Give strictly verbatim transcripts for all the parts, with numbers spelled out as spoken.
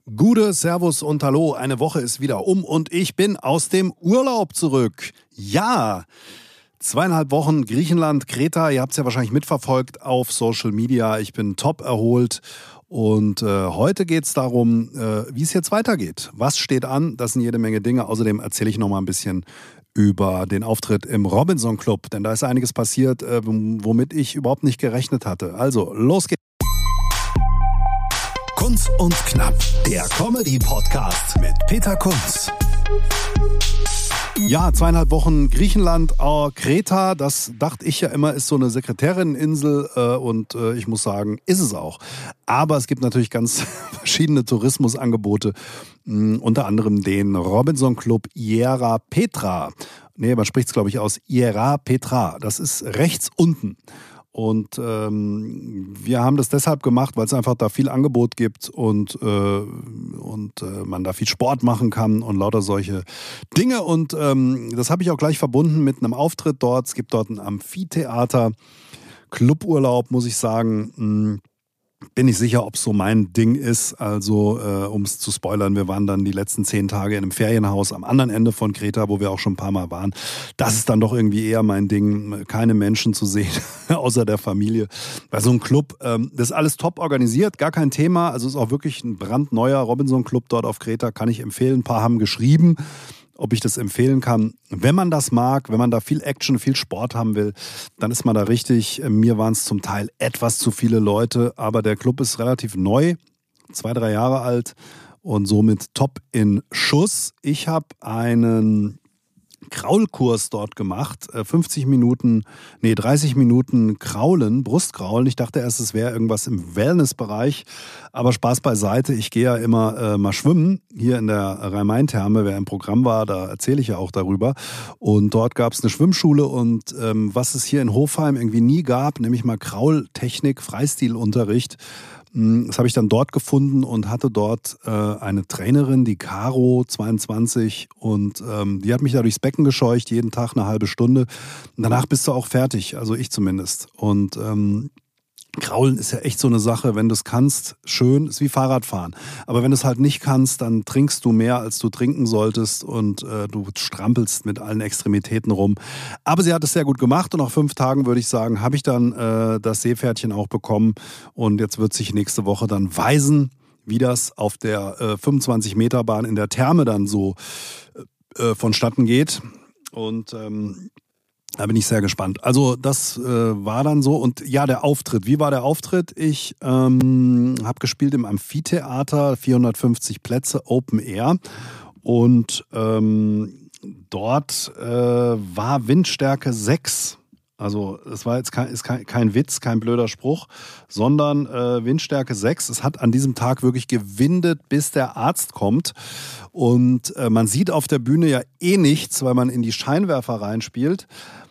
Gute, Servus und Hallo, eine Woche ist wieder um und ich bin aus dem Urlaub zurück. Ja, zweieinhalb Wochen Griechenland, Kreta, ihr habt es ja wahrscheinlich mitverfolgt auf Social Media. Ich bin top erholt und äh, heute geht es darum, äh, wie es jetzt weitergeht. Was steht an? Das sind jede Menge Dinge. Außerdem erzähle ich noch mal ein bisschen über den Auftritt im Robinson Club, denn da ist einiges passiert, äh, womit ich überhaupt nicht gerechnet hatte. Also, los geht's. Kunz und Knapp, der Comedy-Podcast mit Peter Kunz. Ja, zweieinhalb Wochen Griechenland, äh, Kreta, das dachte ich ja immer, ist so eine Sekretärinneninsel äh, und äh, ich muss sagen, ist es auch. Aber es gibt natürlich ganz verschiedene Tourismusangebote, mh, unter anderem den Robinson Club Iera Petra. Nee, man spricht es glaube ich aus, Iera Petra, das ist rechts unten. Und ähm, wir haben das deshalb gemacht, weil es einfach da viel Angebot gibt und, äh, und äh, man da viel Sport machen kann und lauter solche Dinge. Und ähm, das habe ich auch gleich verbunden mit einem Auftritt dort. Es gibt dort ein Amphitheater, Cluburlaub, muss ich sagen. Mh, bin ich sicher, ob es so mein Ding ist. Also, äh, um es zu spoilern, wir waren dann die letzten zehn Tage in einem Ferienhaus am anderen Ende von Kreta, wo wir auch schon ein paar Mal waren. Das ist dann doch irgendwie eher mein Ding, keine Menschen zu sehen, außer der Familie. Bei so einem Club, ähm, das ist alles top organisiert, gar kein Thema. Also es ist auch wirklich ein brandneuer Robinson Club dort auf Kreta, kann ich empfehlen. Ein paar haben geschrieben, ob ich das empfehlen kann. Wenn man das mag, wenn man da viel Action, viel Sport haben will, dann ist man da richtig. Mir waren es zum Teil etwas zu viele Leute, aber der Club ist relativ neu, zwei, drei Jahre alt und somit top in Schuss. Ich habe einen Kraulkurs dort gemacht, fünfzig Minuten, nee dreißig Minuten Kraulen, Brustkraulen. Ich dachte erst, es wäre irgendwas im Wellnessbereich, aber Spaß beiseite. Ich gehe ja immer äh, mal schwimmen, hier in der Rhein-Main-Therme. Wer im Programm war, da erzähle ich ja auch darüber. Und dort gab es eine Schwimmschule und ähm, was es hier in Hofheim irgendwie nie gab, nämlich mal Kraultechnik, Freistilunterricht. Das habe ich dann dort gefunden und hatte dort äh, eine Trainerin, die Caro, zweiundzwanzig, und ähm, die hat mich da durchs Becken gescheucht, jeden Tag eine halbe Stunde. Und danach bist du auch fertig, also ich zumindest. Und ähm, Kraulen ist ja echt so eine Sache, wenn du es kannst, schön, ist wie Fahrradfahren. Aber wenn du es halt nicht kannst, dann trinkst du mehr, als du trinken solltest und äh, du strampelst mit allen Extremitäten rum. Aber sie hat es sehr gut gemacht und nach fünf Tagen, würde ich sagen, habe ich dann äh, das Seepferdchen auch bekommen und jetzt wird sich nächste Woche dann weisen, wie das auf der äh, fünfundzwanzig Meter Bahn in der Therme dann so äh, vonstatten geht. Und ähm, da bin ich sehr gespannt. Also das äh, war dann so. Und ja, der Auftritt. Wie war der Auftritt? Ich ähm, habe gespielt im Amphitheater, vierhundertfünfzig Plätze, Open Air. Und ähm, dort äh, war Windstärke sechs. Also es war jetzt kein, ist kein, kein Witz, kein blöder Spruch, sondern äh, Windstärke sechs. Es hat an diesem Tag wirklich gewindet, bis der Arzt kommt. Und äh, man sieht auf der Bühne ja eh nichts, weil man in die Scheinwerfer reinspielt.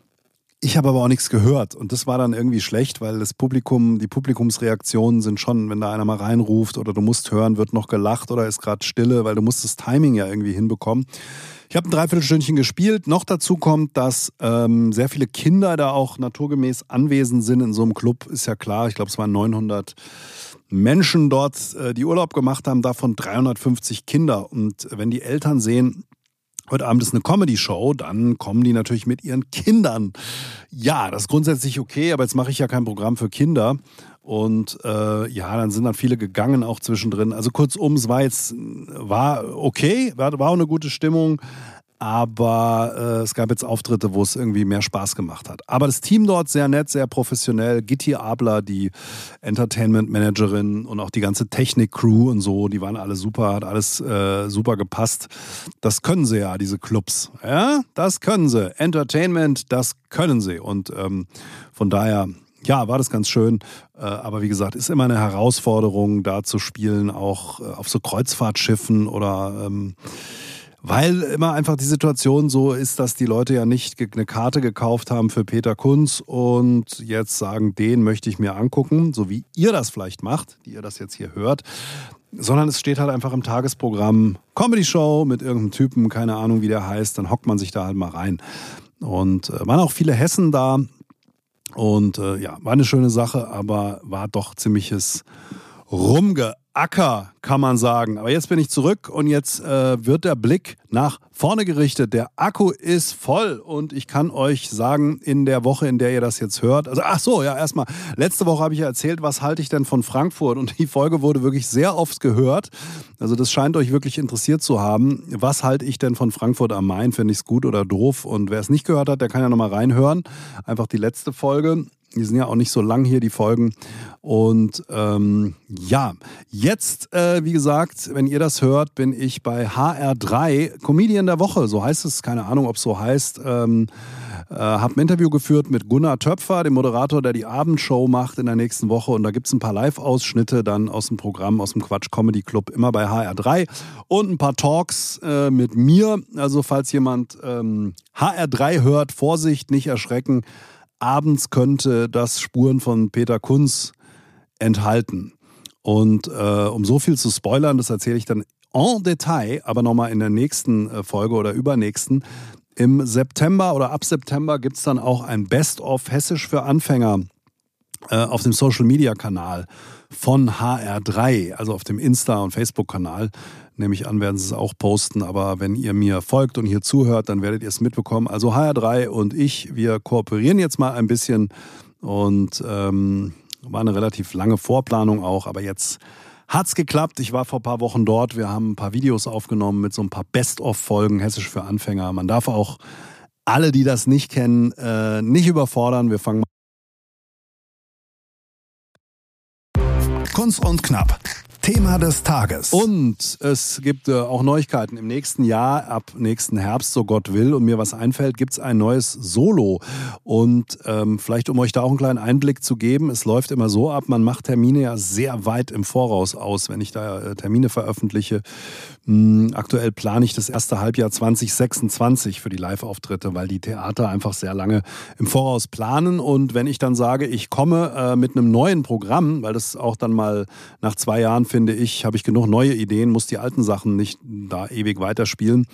Ich habe aber auch nichts gehört und das war dann irgendwie schlecht, weil das Publikum, die Publikumsreaktionen sind schon, wenn da einer mal reinruft oder du musst hören, wird noch gelacht oder ist gerade Stille, weil du musst das Timing ja irgendwie hinbekommen. Ich habe ein Dreiviertelstündchen gespielt. Noch dazu kommt, dass ähm, sehr viele Kinder da auch naturgemäß anwesend sind in so einem Club, ist ja klar. Ich glaube, es waren neunhundert Menschen dort, äh, die Urlaub gemacht haben, davon dreihundertfünfzig Kinder. Und wenn die Eltern sehen, heute Abend ist eine Comedy-Show, dann kommen die natürlich mit ihren Kindern. Ja, das ist grundsätzlich okay, aber jetzt mache ich ja kein Programm für Kinder. Und äh, ja, dann sind dann viele gegangen auch zwischendrin. Also kurzum, es war jetzt, war okay, war, war auch eine gute Stimmung. Aber äh, es gab jetzt Auftritte, wo es irgendwie mehr Spaß gemacht hat. Aber das Team dort sehr nett, sehr professionell. Gitti Abler, die Entertainment-Managerin und auch die ganze Technik-Crew und so, die waren alle super, hat alles äh, super gepasst. Das können sie ja, diese Clubs. Ja, das können sie. Entertainment, das können sie. Und ähm, von daher, ja, war das ganz schön. Äh, aber wie gesagt, ist immer eine Herausforderung, da zu spielen, auch äh, auf so Kreuzfahrtschiffen oder ähm, weil immer einfach die Situation so ist, dass die Leute ja nicht eine Karte gekauft haben für Peter Kunz und jetzt sagen, den möchte ich mir angucken, so wie ihr das vielleicht macht, die ihr das jetzt hier hört, sondern es steht halt einfach im Tagesprogramm Comedy-Show mit irgendeinem Typen, keine Ahnung wie der heißt, dann hockt man sich da halt mal rein. Und äh, waren auch viele Hessen da und äh, ja, war eine schöne Sache, aber war doch ziemliches Rumge Acker, kann man sagen. Aber jetzt bin ich zurück und jetzt äh, wird der Blick nach vorne gerichtet. Der Akku ist voll und ich kann euch sagen, in der Woche, in der ihr das jetzt hört, also ach so, ja, erstmal, letzte Woche habe ich ja erzählt, was halte ich denn von Frankfurt, und die Folge wurde wirklich sehr oft gehört. Also das scheint euch wirklich interessiert zu haben. Was halte ich denn von Frankfurt am Main? Finde ich es gut oder doof? Und wer es nicht gehört hat, der kann ja nochmal reinhören. Einfach die letzte Folge. Die sind ja auch nicht so lang hier, die Folgen. Und ähm, ja, jetzt, äh, wie gesagt, wenn ihr das hört, bin ich bei H R drei, Comedian der Woche, so heißt es, keine Ahnung, ob es so heißt. Ähm, äh, habe ein Interview geführt mit Gunnar Töpfer, dem Moderator, der die Abendshow macht in der nächsten Woche. Und da gibt es ein paar Live-Ausschnitte dann aus dem Programm, aus dem Quatsch Comedy Club, immer bei H R drei. Und ein paar Talks äh, mit mir. Also falls jemand ähm, H R drei hört, Vorsicht, nicht erschrecken. Abends könnte das Spuren von Peter Kunz enthalten. Und äh, um so viel zu spoilern, das erzähle ich dann en Detail, aber nochmal in der nächsten äh, Folge oder übernächsten. Im September oder ab September gibt es dann auch ein Best-of Hessisch für Anfänger äh, auf dem Social-Media-Kanal von H R drei, also auf dem Insta- und Facebook-Kanal. Nehme ich an, werden sie es auch posten, aber wenn ihr mir folgt und hier zuhört, dann werdet ihr es mitbekommen. Also H R drei und ich, wir kooperieren jetzt mal ein bisschen und ähm, war eine relativ lange Vorplanung auch, aber jetzt hat's geklappt. Ich war vor ein paar Wochen dort, wir haben ein paar Videos aufgenommen mit so ein paar Best-of-Folgen Hessisch für Anfänger. Man darf auch alle, die das nicht kennen, äh, nicht überfordern. Wir fangen mal. Kunz und Knapp. Thema des Tages. Und es gibt äh, auch Neuigkeiten. Im nächsten Jahr, ab nächsten Herbst, so Gott will, und mir was einfällt, gibt es ein neues Solo. Und ähm, vielleicht, um euch da auch einen kleinen Einblick zu geben, es läuft immer so ab, man macht Termine ja sehr weit im Voraus aus, wenn ich da äh, Termine veröffentliche. Mh, aktuell plane ich das erste Halbjahr zwanzig sechsundzwanzig für die Live-Auftritte, weil die Theater einfach sehr lange im Voraus planen. Und wenn ich dann sage, ich komme äh, mit einem neuen Programm, weil das auch dann mal nach zwei Jahren, finde ich, habe ich genug neue Ideen, muss die alten Sachen nicht da ewig weiterspielen.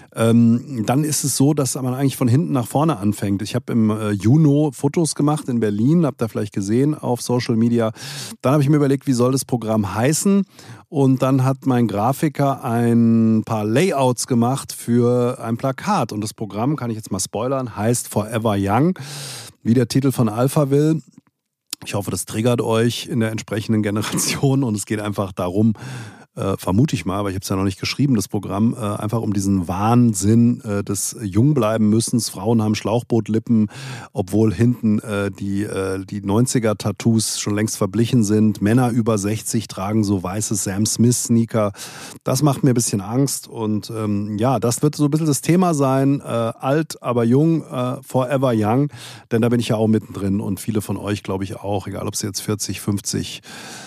Ähm, dann ist es so, dass man eigentlich von hinten nach vorne anfängt. Ich habe im äh, Juni Fotos gemacht in Berlin, habt ihr vielleicht gesehen auf Social Media. Dann habe ich mir überlegt, wie soll das Programm heißen? Und dann hat mein Grafiker ein paar Layouts gemacht für ein Plakat. Und das Programm, kann ich jetzt mal spoilern, heißt Forever Young, wie der Titel von Alphaville. Ich hoffe, das triggert euch in der entsprechenden Generation und es geht einfach darum, äh, vermute ich mal, aber ich habe es ja noch nicht geschrieben, das Programm, äh, einfach um diesen Wahnsinn äh, des Jungbleiben-Müssens. Frauen haben Schlauchbootlippen, obwohl hinten äh, die, äh, die neunziger-Tattoos schon längst verblichen sind. Männer über sechzig tragen so weiße Sam Smith-Sneaker. Das macht mir ein bisschen Angst und ähm, ja, das wird so ein bisschen das Thema sein. Äh, alt, aber jung, äh, forever young, denn da bin ich ja auch mittendrin und viele von euch, glaube ich, auch, egal ob sie jetzt vierzig, fünfzig,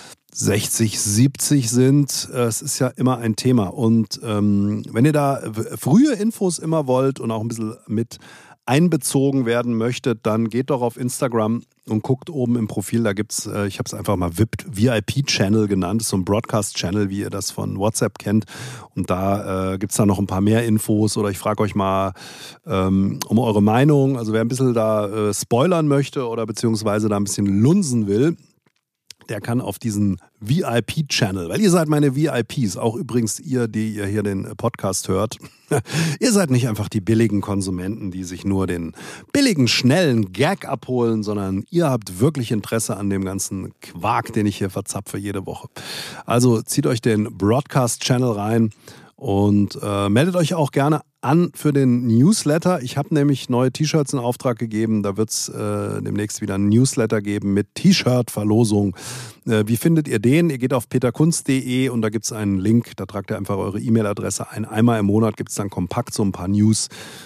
sechzig, siebzig sind, es ist ja immer ein Thema. Und ähm, wenn ihr da frühe Infos immer wollt und auch ein bisschen mit einbezogen werden möchtet, dann geht doch auf Instagram und guckt oben im Profil, da gibt's, äh, ich habe es einfach mal V I P-Channel genannt, das ist so ein Broadcast-Channel, wie ihr das von WhatsApp kennt. Und da äh, gibt's da noch ein paar mehr Infos oder ich frage euch mal ähm, um eure Meinung. Also wer ein bisschen da äh, spoilern möchte oder beziehungsweise da ein bisschen lunsen will, der kann auf diesen V I P-Channel, weil ihr seid meine V I Ps, auch übrigens ihr, die ihr hier den Podcast hört. Ihr seid nicht einfach die billigen Konsumenten, die sich nur den billigen, schnellen Gag abholen, sondern ihr habt wirklich Interesse an dem ganzen Quark, den ich hier verzapfe jede Woche. Also zieht euch den Broadcast-Channel rein und äh, meldet euch auch gerne an für den Newsletter. Ich habe nämlich neue T-Shirts in Auftrag gegeben. Da wird es äh, demnächst wieder einen Newsletter geben mit T-Shirt-Verlosung. Äh, wie findet ihr den? Ihr geht auf peterkunz punkt de und da gibt es einen Link. Da tragt ihr einfach eure E-Mail-Adresse ein. Einmal im Monat gibt es dann kompakt so ein paar News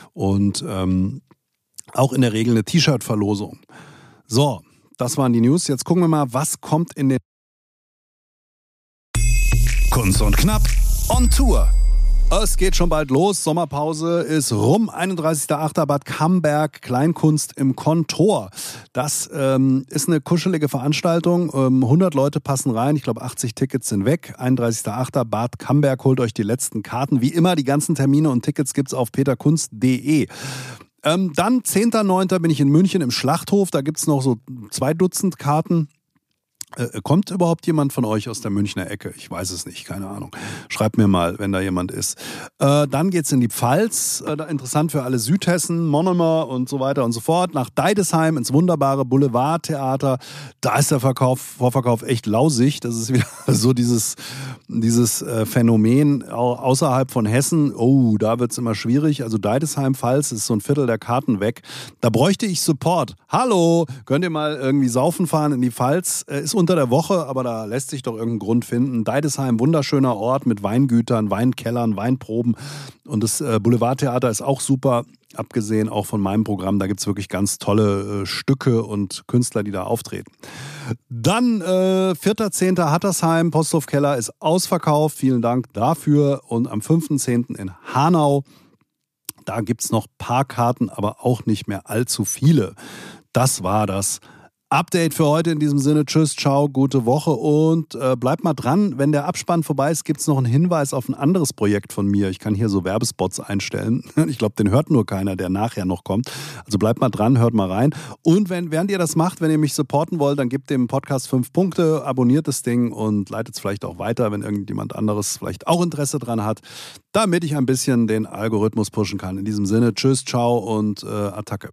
und ähm, auch in der Regel eine T-Shirt-Verlosung. So, das waren die News. Jetzt gucken wir mal, was kommt in den... Kunz und Knapp on Tour. Es geht schon bald los, Sommerpause ist rum, einunddreißigster achter Bad Camberg, Kleinkunst im Kontor. Das ähm, ist eine kuschelige Veranstaltung, ähm, hundert Leute passen rein, ich glaube achtzig Tickets sind weg, einunddreißigster achter Bad Camberg, holt euch die letzten Karten. Wie immer, die ganzen Termine und Tickets gibt's auf peterkunz punkt de. Ähm, dann zehnter neunter bin ich in München im Schlachthof, da gibt's noch so zwei Dutzend Karten. Äh, kommt überhaupt jemand von euch aus der Münchner Ecke? Ich weiß es nicht, keine Ahnung. Schreibt mir mal, wenn da jemand ist. Äh, dann geht's in die Pfalz. Äh, interessant für alle Südhessen, Monomer und so weiter und so fort. Nach Deidesheim ins wunderbare Boulevardtheater. Da ist der Verkauf, Vorverkauf echt lausig. Das ist wieder so dieses, dieses äh, Phänomen au- außerhalb von Hessen. Oh, da wird's immer schwierig. Also Deidesheim, Pfalz ist so ein Viertel der Karten weg. Da bräuchte ich Support. Hallo, könnt ihr mal irgendwie saufen fahren in die Pfalz? Äh, ist unter der Woche, aber da lässt sich doch irgendein Grund finden. Deidesheim, wunderschöner Ort mit Weingütern, Weinkellern, Weinproben. Und das äh, Boulevardtheater ist auch super, abgesehen auch von meinem Programm. Da gibt es wirklich ganz tolle äh, Stücke und Künstler, die da auftreten. Dann äh, vierter zehnter Hattersheim, Posthofkeller ist ausverkauft. Vielen Dank dafür. Und am fünften zehnten in Hanau, da gibt es noch Parkkarten, aber auch nicht mehr allzu viele. Das war das Update für heute in diesem Sinne. Tschüss, ciao, gute Woche und äh, bleibt mal dran. Wenn der Abspann vorbei ist, gibt es noch einen Hinweis auf ein anderes Projekt von mir. Ich kann hier so Werbespots einstellen. Ich glaube, den hört nur keiner, der nachher noch kommt. Also bleibt mal dran, hört mal rein. Und wenn, während ihr das macht, wenn ihr mich supporten wollt, dann gebt dem Podcast fünf Punkte, abonniert das Ding und leitet es vielleicht auch weiter, wenn irgendjemand anderes vielleicht auch Interesse dran hat, damit ich ein bisschen den Algorithmus pushen kann. In diesem Sinne, tschüss, ciao und äh, Attacke.